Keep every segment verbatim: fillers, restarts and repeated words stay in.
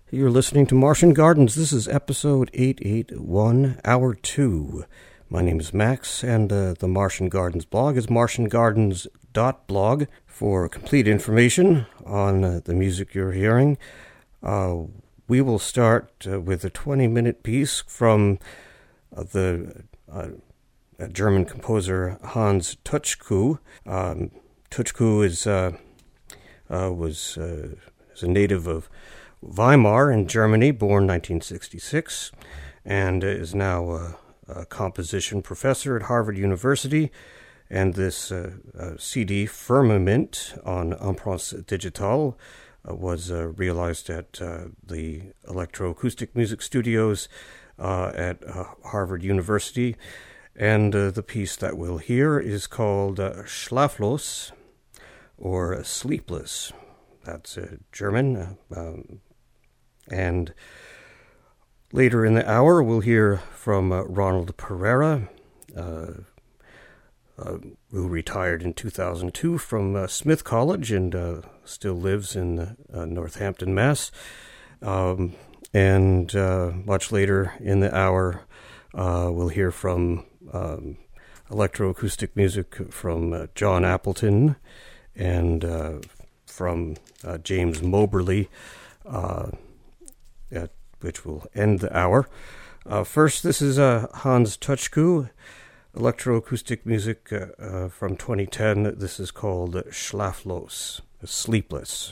You're listening to Martian Gardens. This is episode eight eighty-one, hour two. My name is Max, and uh, the Martian Gardens blog is martian gardens dot blog. For complete information on uh, the music you're hearing, uh, we will start uh, with a twenty-minute piece from uh, the uh, German composer Hans Tutschku. Um, Tutschku is uh, uh, was uh, is a native of Weimar in Germany, born nineteen sixty-six, and is now a, a composition professor at Harvard University. And this uh, uh, C D, Firmament, on Empreinte Digitale, uh, was uh, realized at uh, the Electroacoustic Music Studios uh, at uh, Harvard University. And uh, the piece that we'll hear is called uh, Schlaflos, or Sleepless. That's uh, German. Uh, um, And later in the hour, we'll hear from uh, Ronald Pereira, uh, uh, who retired in two thousand two from uh, Smith College and uh, still lives in uh, Northampton, Mass. Um, and uh, much later in the hour, uh, we'll hear from um, electroacoustic music from uh, John Appleton and uh, from uh, James Moberly, uh, Uh, which will end the hour. Uh, first, this is uh, Hans Tutschku, electroacoustic music uh, uh, from twenty ten. This is called Schlaflos, Sleepless.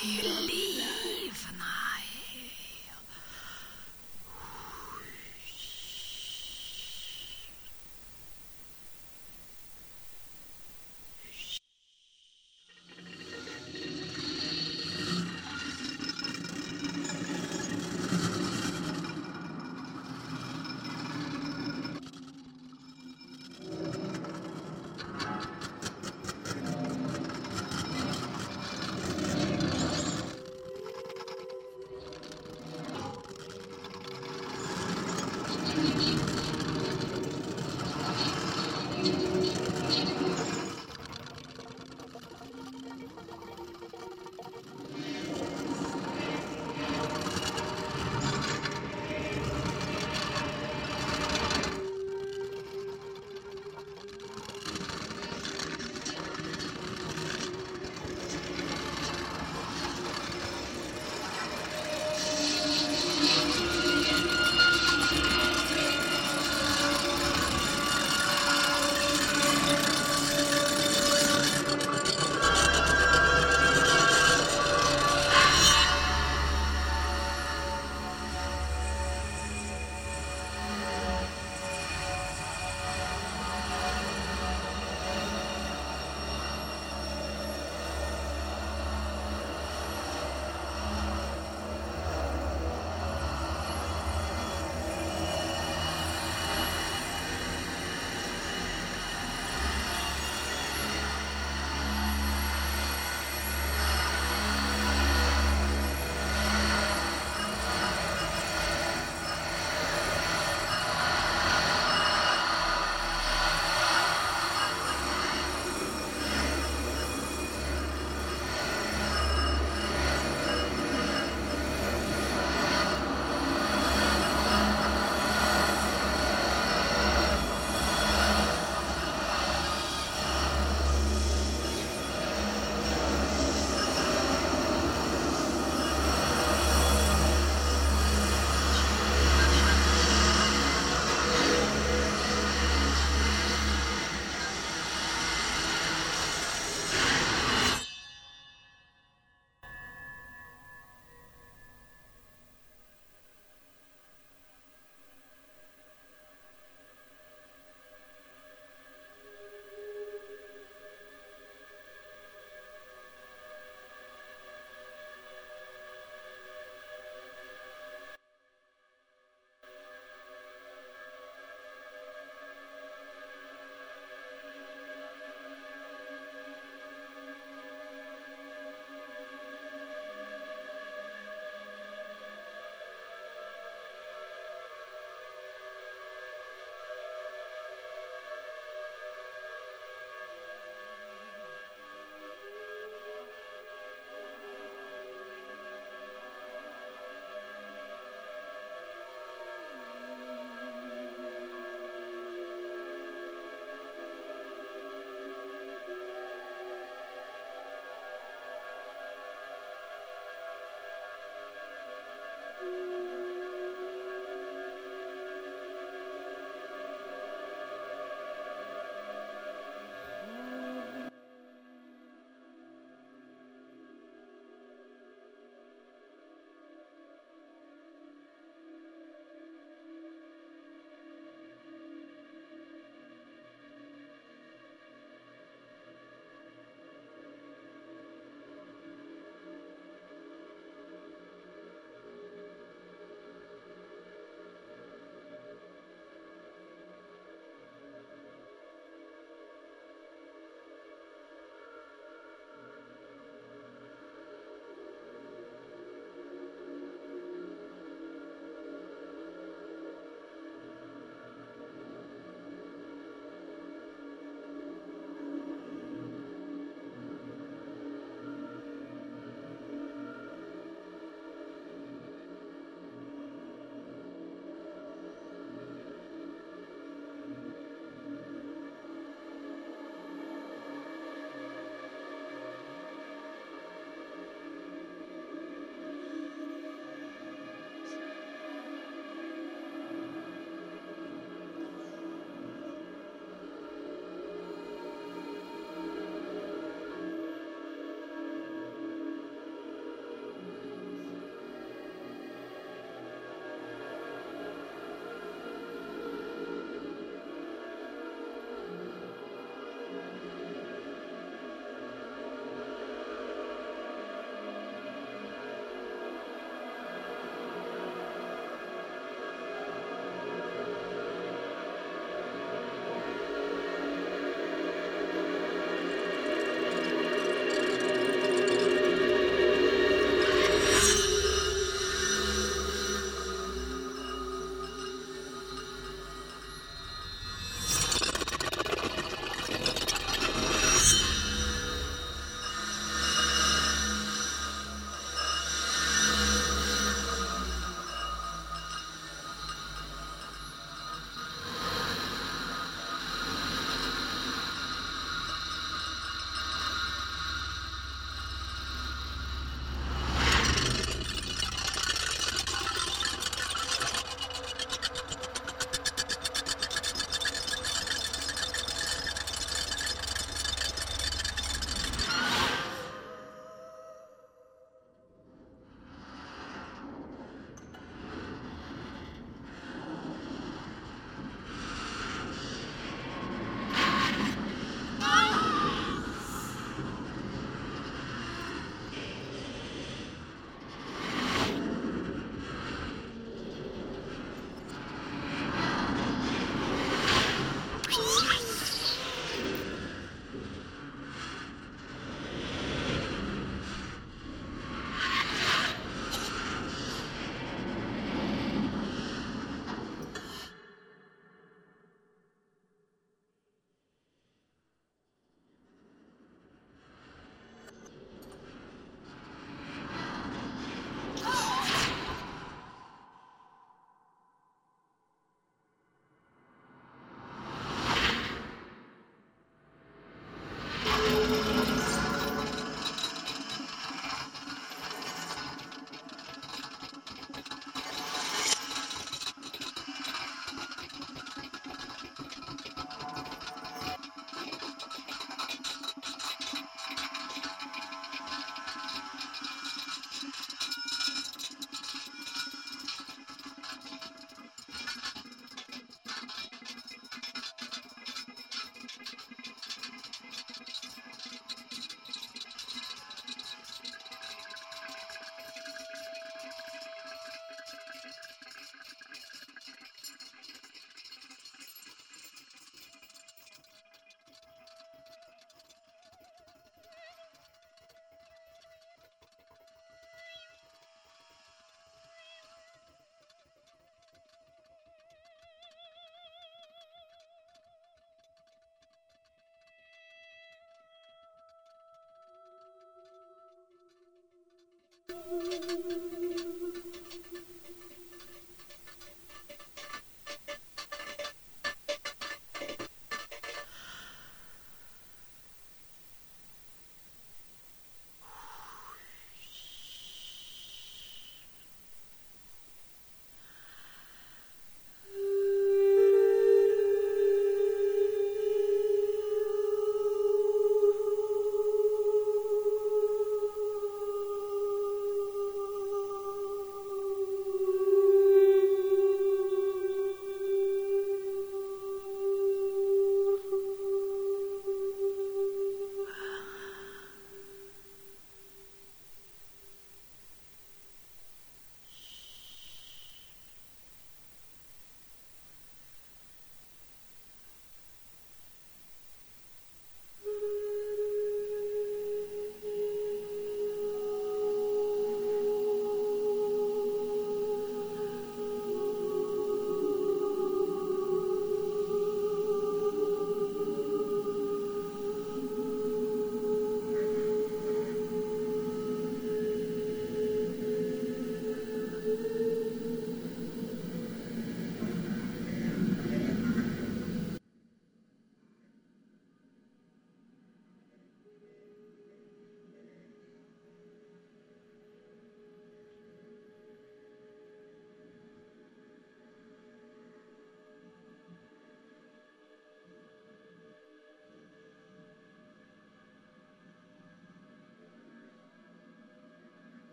i livene.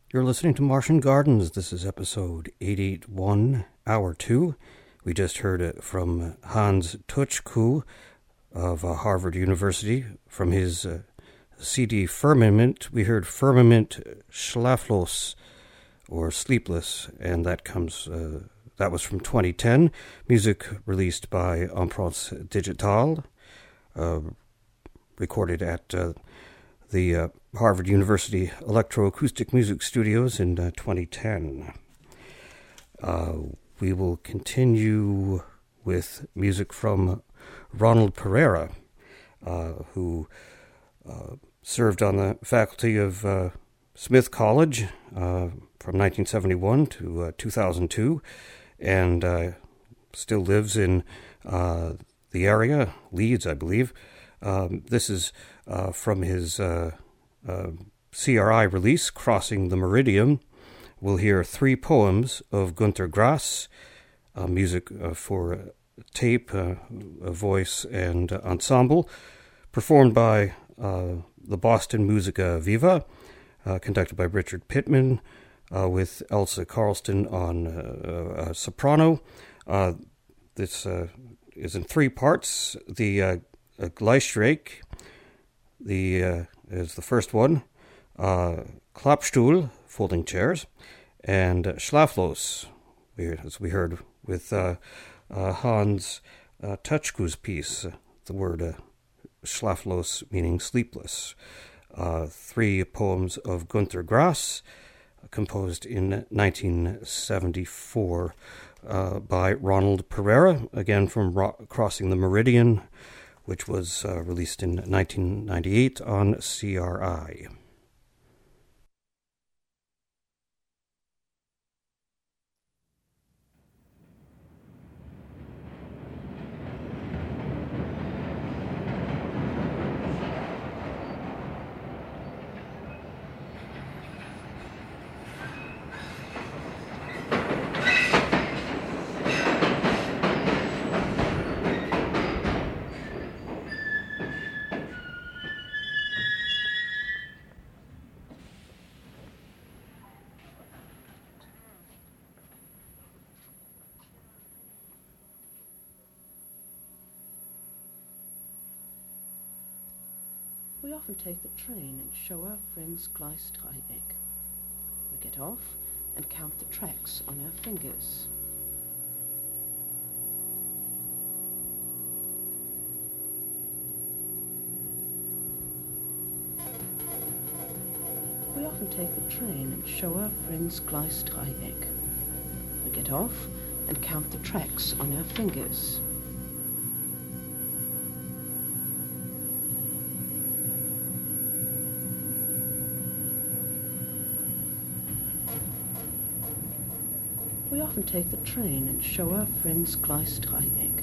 You're listening to Martian Gardens. This is episode eight eighty-one, hour two. We just heard it from Hans Tuchku of uh, Harvard University. From his uh, C D Firmament, we heard Firmament Schlaflos, or Sleepless, and that comes uh, that was from twenty ten. Music released by Empreinte Digitale, uh, recorded at uh, the uh, Harvard University Electroacoustic Music Studios in uh, twenty ten. Uh, we will continue with music from Ronald Pereira, uh, who uh, served on the faculty of uh, Smith College uh, from nineteen seventy-one to uh, two thousand two, and uh, still lives in uh, the area, Leeds, I believe. Um, this is uh, from his uh, uh, C R I release, Crossing the Meridian. We'll hear three poems of Günter Grass, uh, music uh, for uh, tape, uh, a voice, and uh, ensemble, performed by uh, the Boston Musica Viva, uh, conducted by Richard Pittman, uh, with Elsa Carlston on uh, uh, soprano. Uh, this uh, is in three parts. The uh, Uh, Gleisstreik, the uh, is the first one, uh, Klappstuhl, folding chairs, and uh, Schlaflos, we, as we heard with uh, uh, Hans uh, Tuchku's piece, uh, the word uh, Schlaflos meaning sleepless. Uh, three poems of Günter Grass, uh, composed in nineteen seventy-four uh, by Ronald Pereira, again from Ro- Crossing the Meridian, which was uh, released in nineteen ninety-eight on C R I. We often take the train and show our friends Gleisstreik. We get off and count the tracks on our fingers. We often take the train and show our friends Gleisstreik. We get off and count the tracks on our fingers. We often take the train and show our friends Gleisstreik.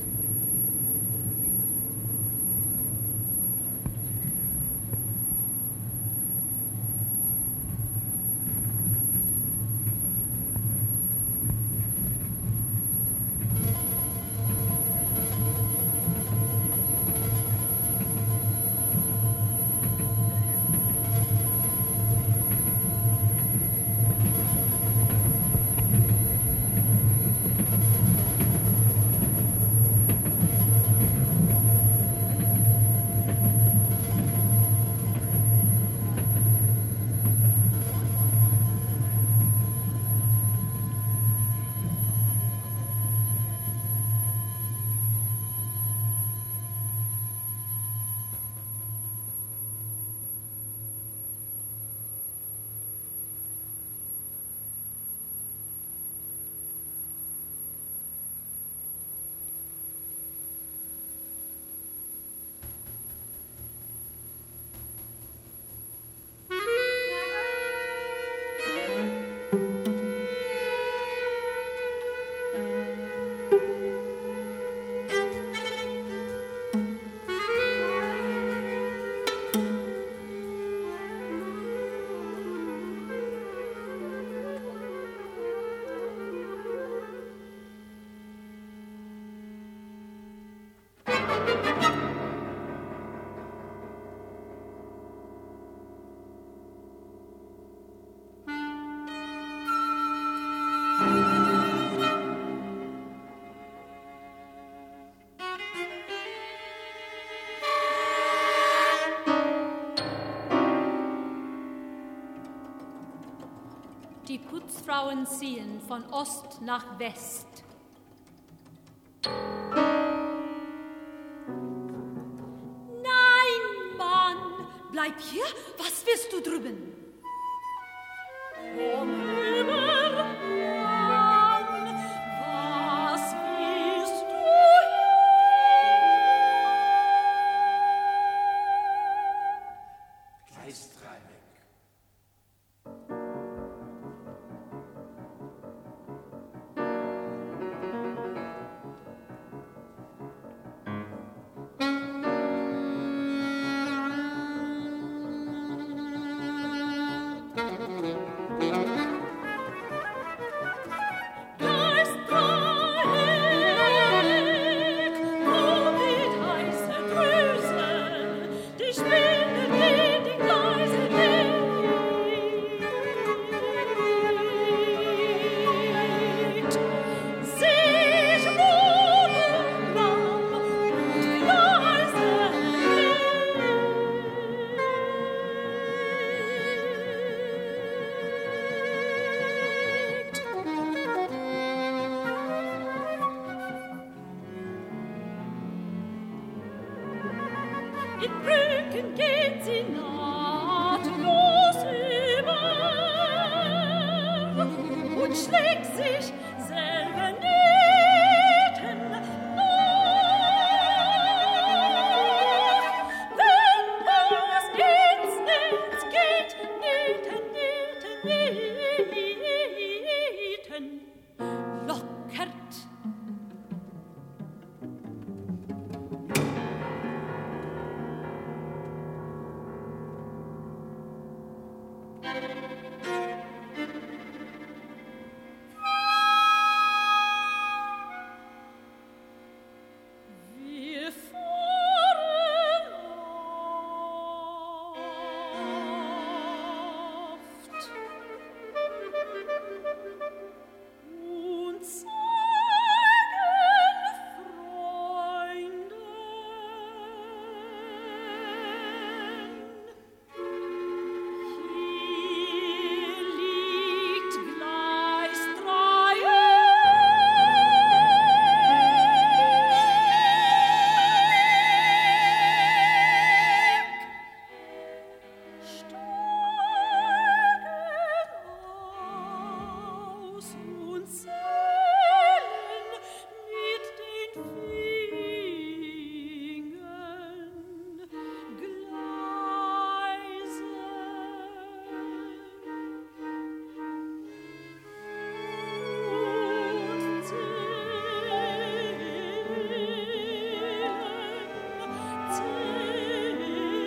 Jungfrauen ziehen von Ost nach West. Nein, Mann, bleib hier. Was willst du drüben? Komm rüber, Mann. Was willst du hier? Gleis drei weg. In Brücken geht sie nahtlos über und schlägt sich selber Nähten nach. Wenn das ins Netz geht, Nähten, Nähten, Nähten, lockert. Wir fahren oft und sagen Freunden, hier liegt Gleis aus und zählen mit den Fingern Gleise. Und zählen,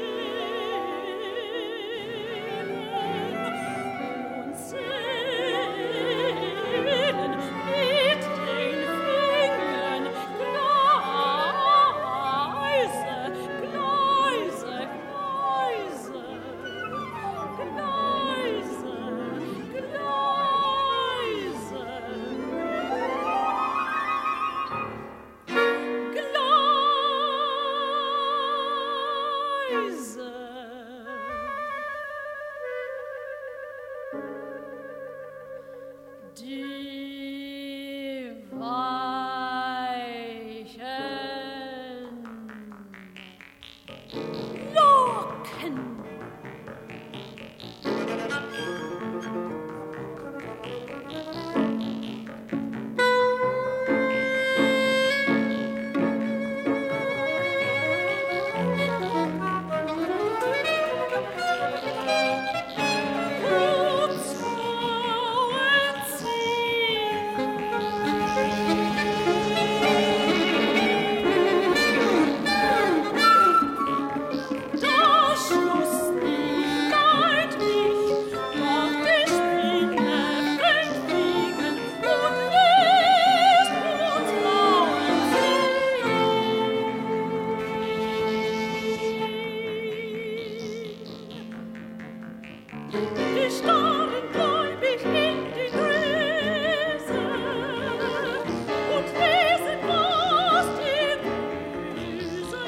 zählen und zählen mit den Fingern Gleise, Gleise, Gleise, Gleise, Gleise. Die weichen Locken. Putzfrauen ziehen. Das Schloss leiht mich auf die Spinne fliegen und lässt Putzfrauen ziehen. Wir starren gläubig in die Gräser und lesen, was die Böse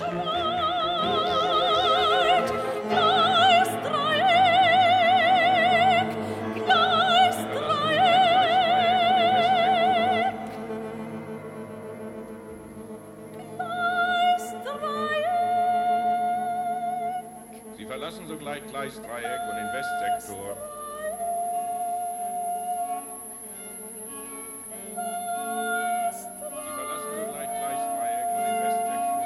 schreit. Gleis Dreieck, Gleis Dreieck. verlassen sogleich Gleisdreieck und den Westsektor. Sie verlassen sogleich Gleisdreieck und den Westsektor.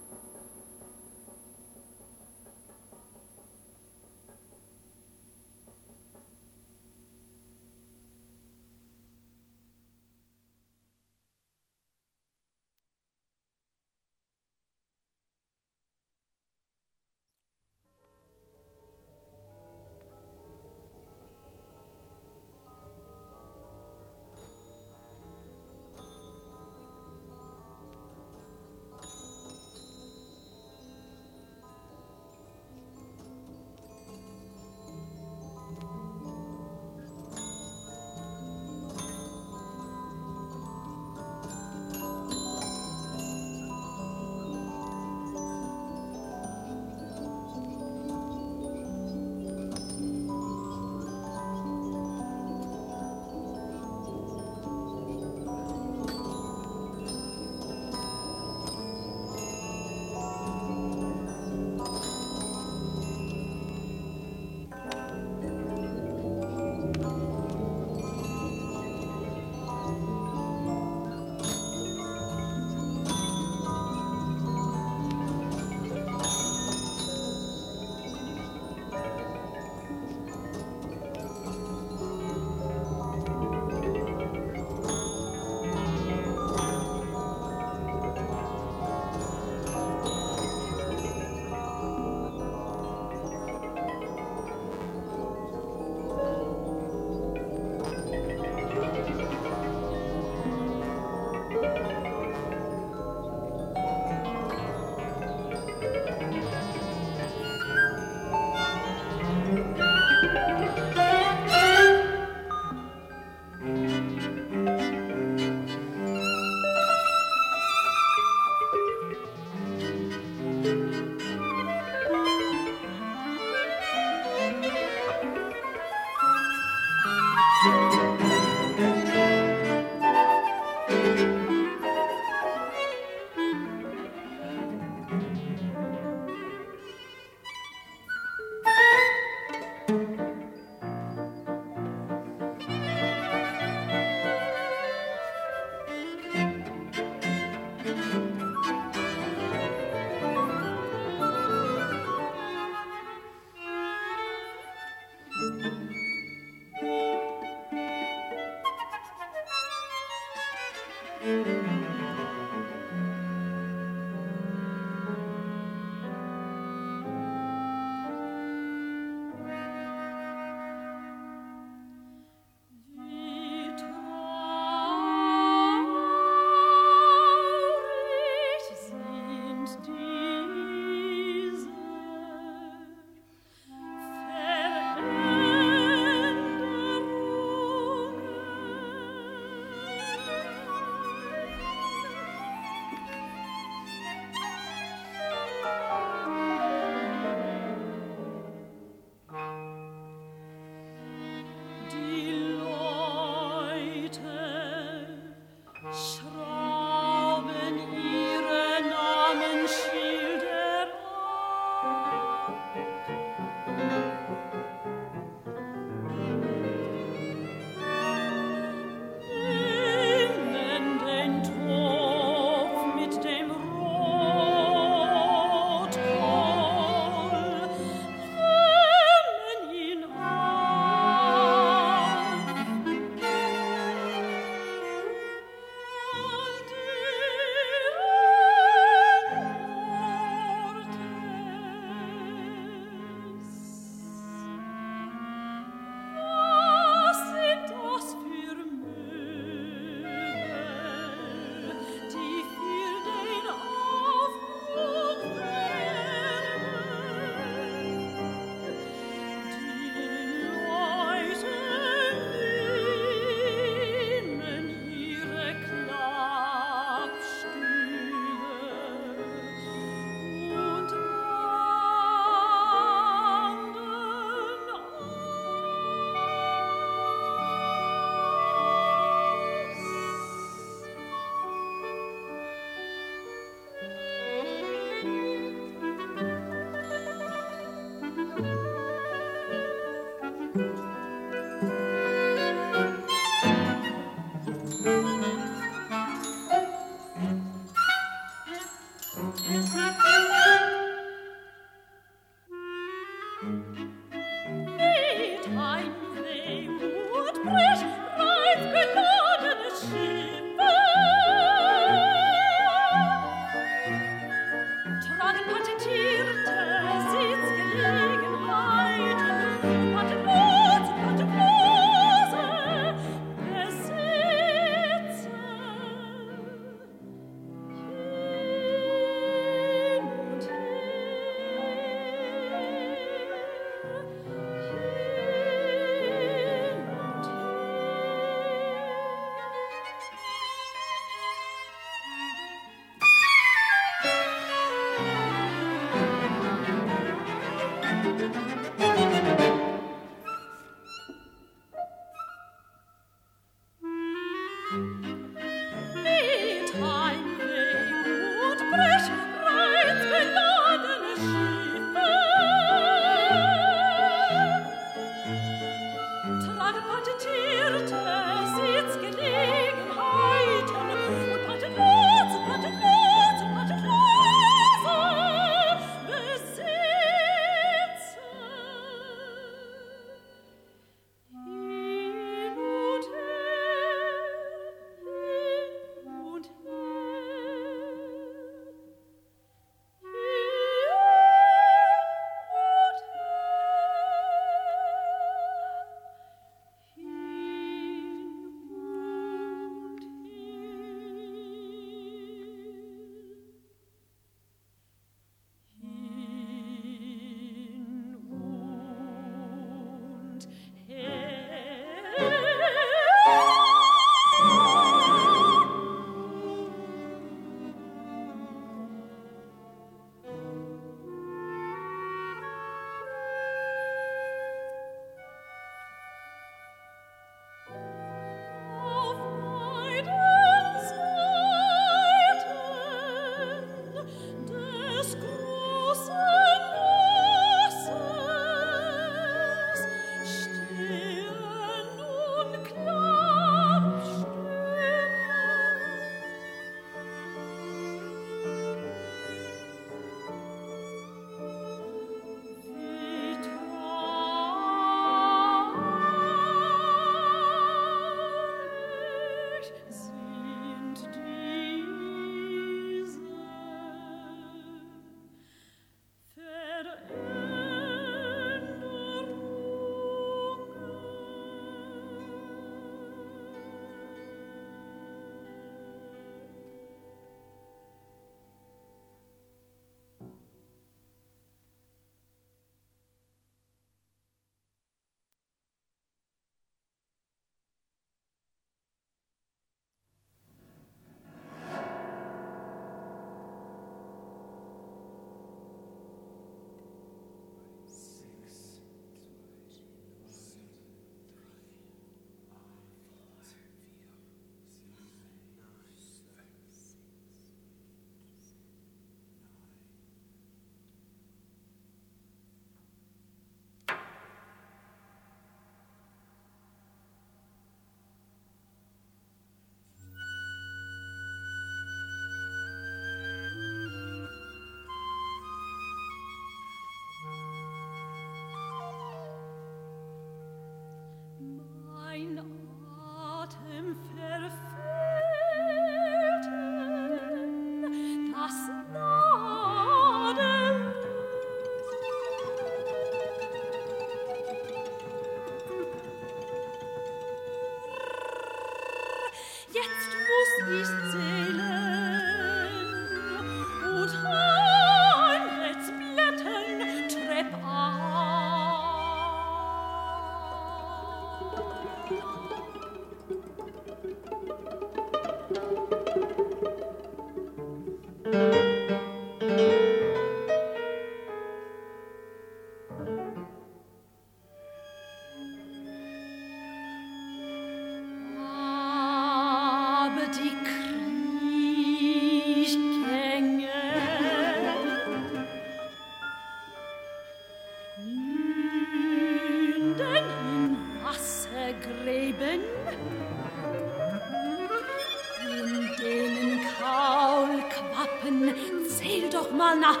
mal nach.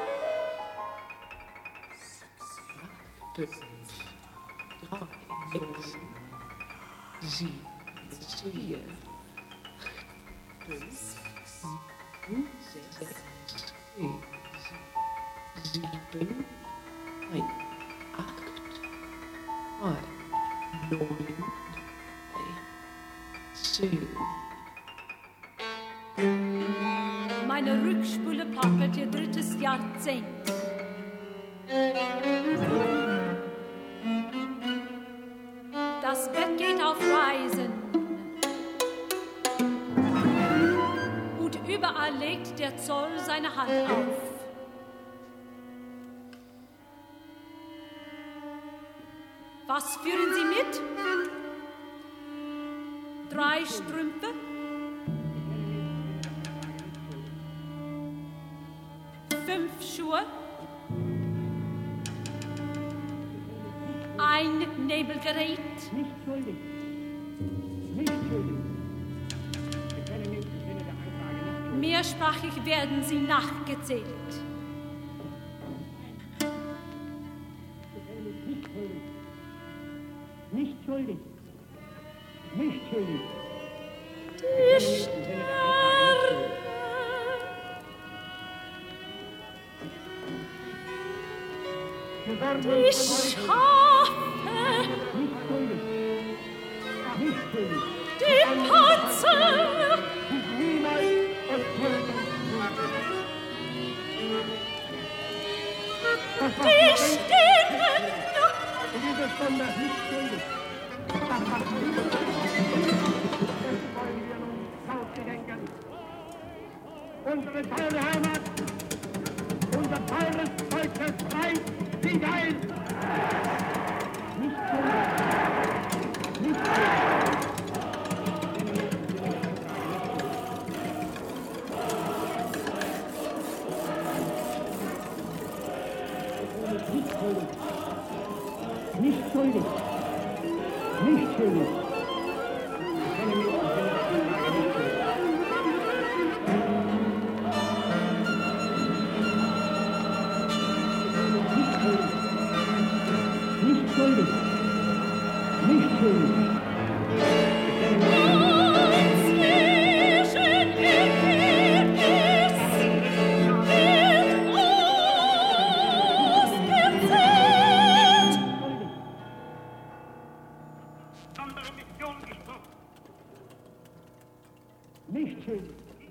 Fünf, drei, sieben, vier, fünf, sechs, sieben, neun, acht, neun, neun, zehn. Meine Rückspule plappert ihr drittes Jahrzehnt. Das Bett geht auf Reisen. Und überall legt der Zoll seine Hand auf. Was führen Sie mit? Drei Strümpfe? Fünf Schuhe? Ein Nebelgerät? Nicht schuldig. Nicht schuldig. Wir können im Sinne der Anklage nicht schuldig. Mehrsprachig werden sie nachgezählt. Nicht schuldig. Nicht schuldig. Die Sterne. Die Schafe. Nicht schuldig. Nicht schuldig. Die Panzer. Niemals und Die Städte. in dieser Stunde nicht schuldig. Das wollen wir nun ausgedenken. Unsere teure Heimat, unser teures deutsches Reich, sieg ein! Nicht schuldig. Nicht schuldig. Nicht schuldig. Nicht schuldig. Nicht schuldig. Ich kenne mich im Sinne der Anlage nicht schuldig. Nicht schuldig. Nicht schuldig. Nicht schuldig.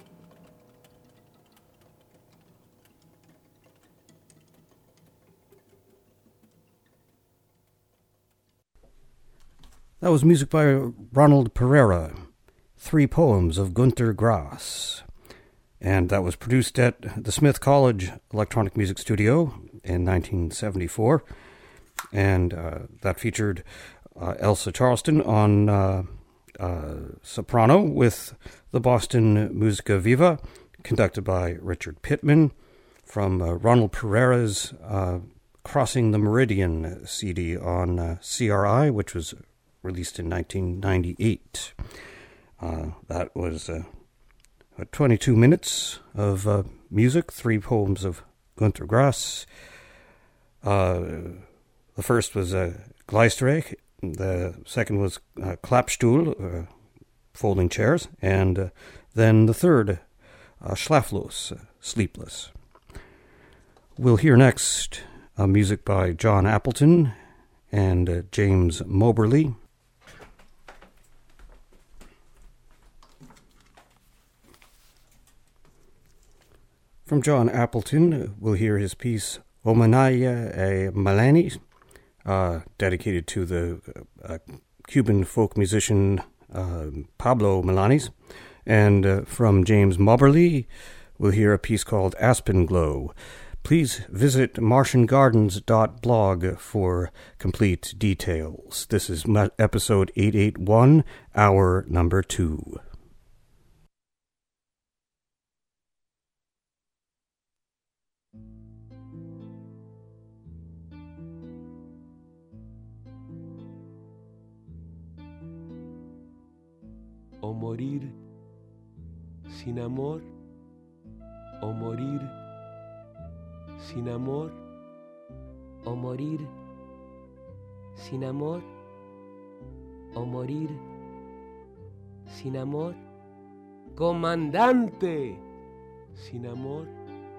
That was music by Ronald Pereira, Three Poems of Günter Grass. And that was produced at the Smith College Electronic Music Studio in nineteen seventy-four. And uh, that featured uh, Elsa Charleston on uh, uh, soprano with the Boston Musica Viva, conducted by Richard Pittman, from uh, Ronald Pereira's uh, Crossing the Meridian C D on uh, C R I, which was released in nineteen ninety-eight. Uh, that was uh, twenty-two minutes of uh, music, three poems of Günter Grass. Uh, the first was uh, Gleisdreieck, the second was uh, Klappstuhl, uh, folding chairs, and uh, then the third, uh, Schlaflos, uh, sleepless. We'll hear next uh, music by John Appleton and uh, James Moberly. From John Appleton, we'll hear his piece Homenagem a Melani, uh, dedicated to the uh, Cuban folk musician uh, Pablo Milanés. And uh, from James Moberly, we'll hear a piece called Aspen Glow. Please visit martian gardens dot blog for complete details. This is episode eight eighty-one, hour number two. O morir sin amor, o morir sin amor, o morir sin amor, o morir sin amor. Comandante, sin amor,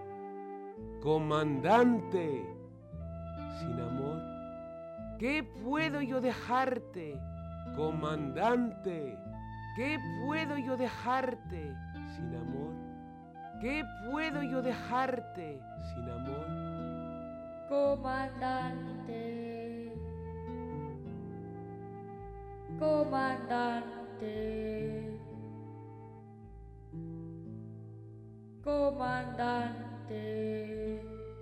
comandante, sin amor. ¿Qué puedo yo dejarte, comandante? ¿Qué puedo yo dejarte sin amor? ¿Qué puedo yo dejarte sin amor? Comandante, comandante, comandante.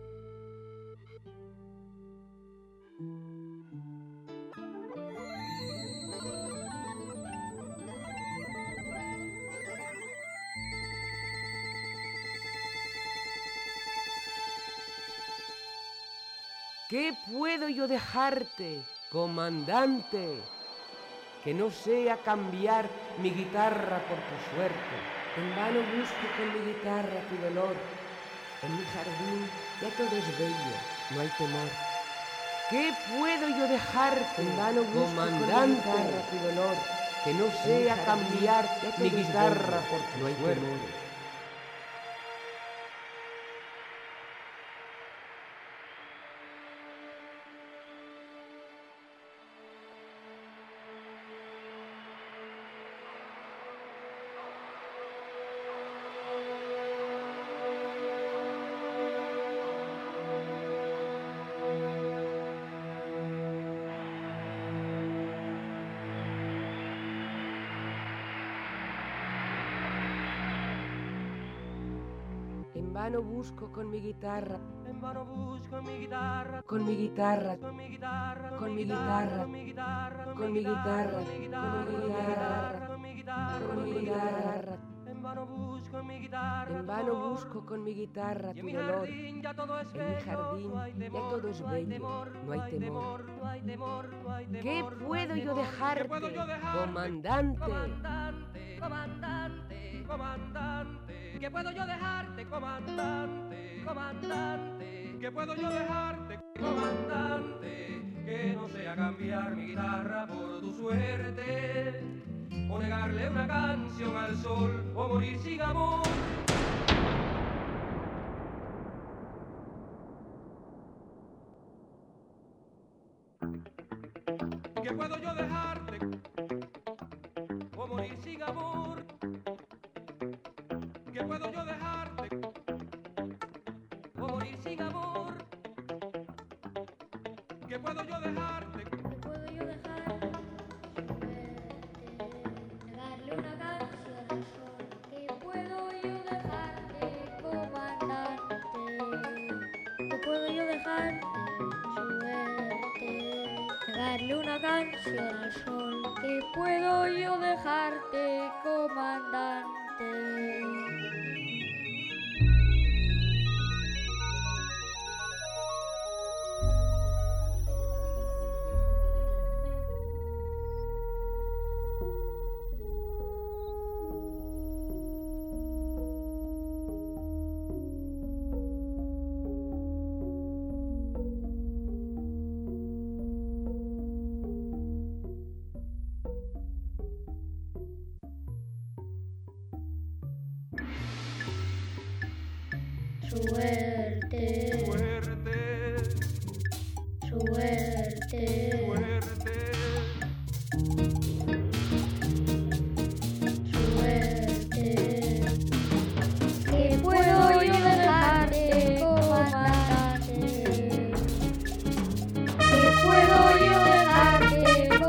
¿Qué puedo yo dejarte, comandante? Que no sea cambiar mi guitarra por tu suerte. En vano busco con mi guitarra tu dolor. En mi jardín ya todo es bello, no hay temor. ¿Qué puedo yo dejarte, en vano busco comandante, con mi guitarra tu dolor? Que no sea cambiar mi guitarra por tu no hay suerte. Temor. En vano busco con mi guitarra, en vano busco mi guitarra, con mi guitarra, con mi guitarra, con mi guitarra, con mi guitarra, con mi guitarra, con mi guitarra, con mi guitarra. En vano busco mi guitarra, en vano busco con mi guitarra tu dolor. En mi jardín ya todo es bello, no hay temor. ¿Qué puedo yo dejarte, comandante? Comandante, comandante, comandante. ¿Qué puedo yo dejarte, comandante, comandante? ¿Qué puedo yo dejarte, comandante? Que no sea cambiar mi guitarra por tu suerte, o negarle una canción al sol, o morir sin amor. ¿Qué puedo yo dejarte, o morir sin amor? ¿Qué puedo yo dejarte, o morir sin amor? ¿Qué puedo yo dejarte? ¿Qué puedo yo dejarte? Darle una canción al sol. ¿Qué puedo yo dejarte, comandante? ¿Qué puedo yo dejarte? Suerte. Darle una canción al sol. ¿Qué puedo yo dejarte, comandante? Suerte, Suerte, suerte, suerte. suerte. ¿Qué puedo yo dejarte, comandante? ¿Qué puedo yo dejarte,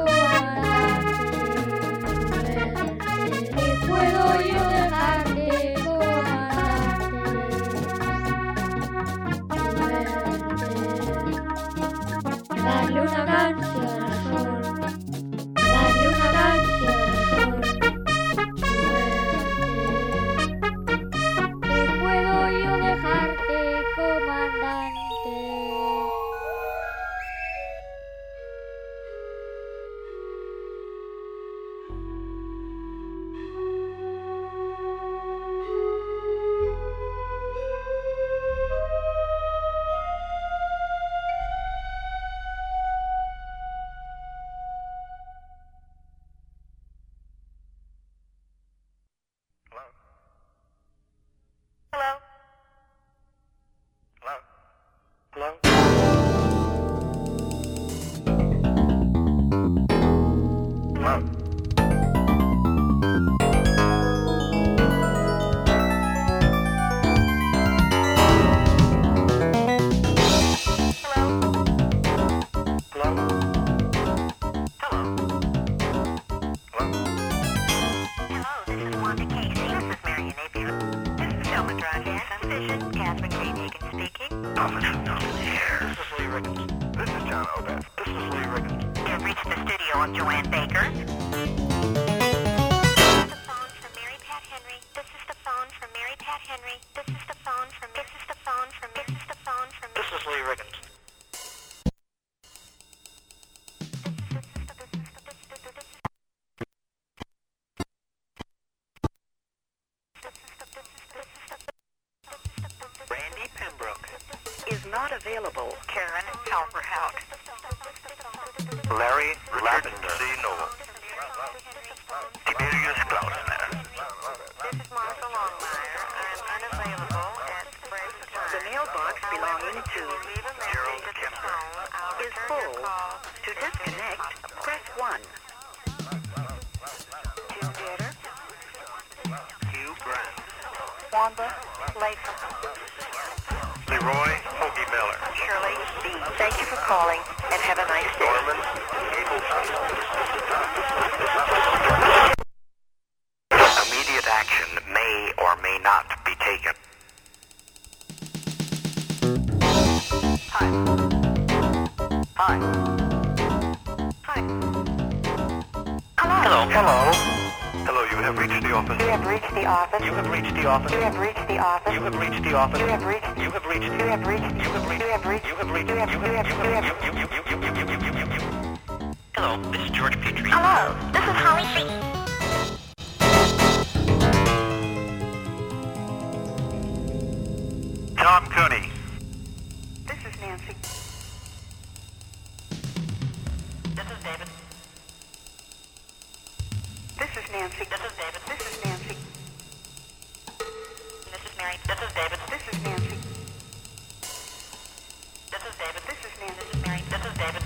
comandante? ¿Qué puedo yo dejarte, comandante? Darle una canción Officer Nolan here. This is Lee Riggins. This is John Obed. This is Lee Riggins. You have reached the studio of Joanne Baker. The phone from Mary Pat Henry. This is the phone from Mary Pat Henry. This is the phone from This is the phone from This is the phone from This is Lee Riggins. Randy Pembroke is not available. Karen Halverhout. Larry Lavender. C. Noel. Tiberius Klausner. This is Martha Longmire. I'm unavailable at the mailbox belonging to Gerald Kemper. is full. To disconnect, press one. Tim Theater. Hugh Grant. Wanda Latham. Leroy Hoagie Miller. Shirley B. Thank you for calling and have a nice day. Norman Abelson. Immediate action may or may not be taken. Hi. Hi. Hi. Hello. Hello. Hello, you have reached the office. You have reached the office. You have reached the office. You have reached the office. You have reached the office. You have reached. You have reached. You have reached. You have reached. You have reached. You have reached. You have. You have. You have. You you you you you you you you. Hello, this is George Petrie. Hello, this is Holly C. Tom Cooney. This is Nancy. This is David. This is Nancy. This is David. This is Nancy. This is Mary. This is David. This is Nancy. This is David. This is Nancy. This is Mary. This is David.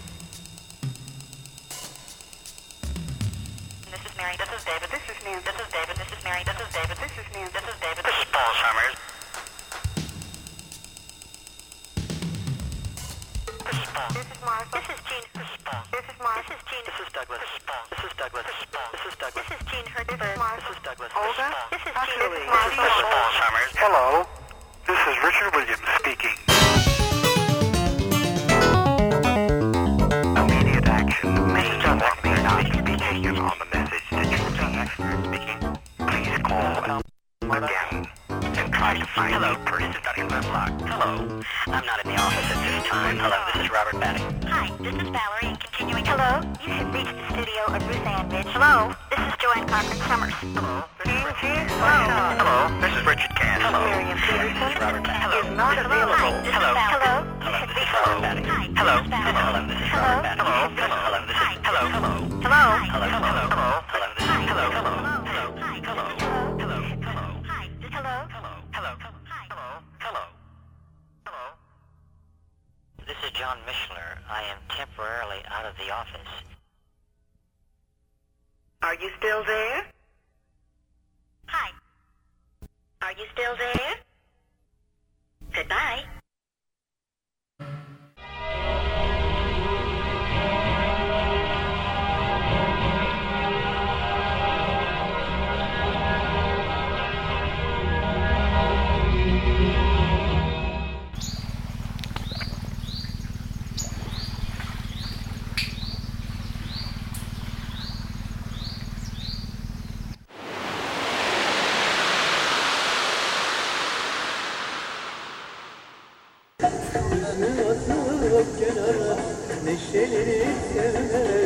This is Mary. This is David. This is Nancy. This is David. This is Mary. This is David. This is Nancy. This is David. This is Paul Summers. This is Paul. This is Martha. This is Jean. This is Paul. This is Martha. This is Jean. This is Douglas. This is Paul. This is Douglas. This is Paul. This is Douglas. This is Jean This Hertzberg. is Martha. This is Douglas. Olga. This is Jean. Actually, This is This is Paul Summers. Hello. This is Richard Williams speaking. Immediate action may or may not be taken on the message that you leave. Speaking. Please call again and try to find the person in the block. Hello. I'm not in the office at this time. Hello. This is Robert Batting. Hi, this is Valerie, and continuing. Hello, you have reached the studio of Ruth Ann Ridge. Hello, this is Joanne Cochran Summers. Hello. This is Richard. Hello. Hello. This is Richard Cass. Hello. Miriam Peterson This is Robert Batting. is not Hi, available. this Hello. is Val. Hello, Hello. this This is is Robert Batting. Hi, Hello. this is Val. Hello. This is Hello. Robert Batting. Hello. Hello. This is Hello. Hello. Hello. Hello. Hello. Hello. Hello. This is Hello. Hello. Hello. Hi. Hello. Hello. Hello. Hello. Hi. This is hello. Hello. Hello. Hi. Hello. Hello. Hello. This is John Mishler. I am temporarily out of the office. Are you still there? Hi. Are you still there? Goodbye. Neşeli sevmek